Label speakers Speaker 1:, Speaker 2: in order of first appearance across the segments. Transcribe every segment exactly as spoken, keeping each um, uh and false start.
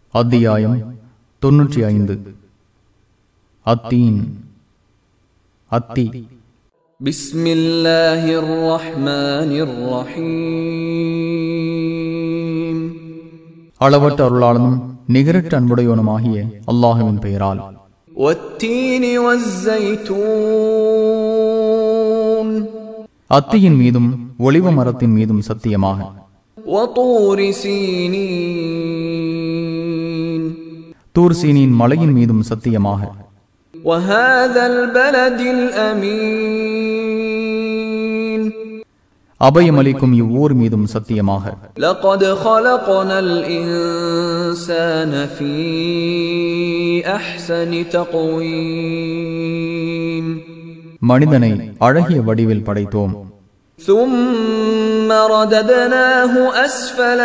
Speaker 1: அத்தியாயம் தொன்னூற்றி ஐந்து. அத்தீன், அத்தி.
Speaker 2: பிஸ்மில்லாஹிர் ரஹ்மானிர் ரஹீம்.
Speaker 1: அளவற்ற அருளாளனும் நிகரற்ற அன்புடையோனுமாகிய அல்லாஹுவின் பெயரால்.
Speaker 2: வத்தீனி வஸ்ஸைத்தூன்.
Speaker 1: அத்தியின் மீதும் ஒலிவ மரத்தின் மீதும் சத்தியமாக.
Speaker 2: வதூரி சீனீன்.
Speaker 1: தூர் சீனின் மலையின் மீதும் சத்தியமாக.
Speaker 2: வஹாதல் பலதில் அமீன்.
Speaker 1: அபயமளிக்கும் இவ்வூர் மீதும் சத்தியமாக.
Speaker 2: லகத் ஹலக்னல் இன்சான ஃபீ அஹ்ஸனி தக்வீம்.
Speaker 1: மனிதனை அழகிய வடிவில் படைத்தோம்.
Speaker 2: ثم رددناه أسفل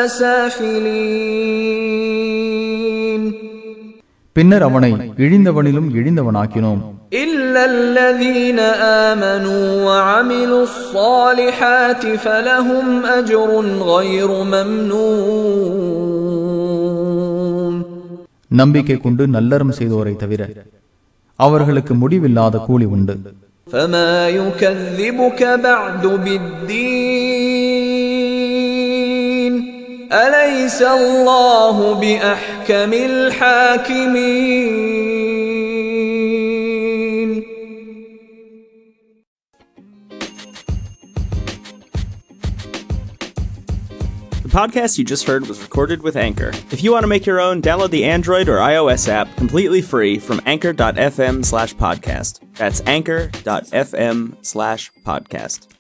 Speaker 2: سافلين.
Speaker 1: பின்னர் அவனை இழிந்தவனிலும் இழிந்தவனாக்கினோம்.
Speaker 2: إلا الذين آمنوا وعملوا الصالحات فلهم أجر غير ممنون.
Speaker 1: நம்பிக்கை கொண்டு நல்லறம் செய்தோரை தவிர அவர்களுக்கு முடிவில்லாத கூலி உண்டு.
Speaker 2: فما يكذبك بعد بالدين أليس الله بأحكم الحاكمين.
Speaker 3: The podcast you just heard was recorded with Anchor. If you want to make your own, download the Android or iOS app completely free from anchor dot f m slash podcast. That's anchor dot f m slash podcast.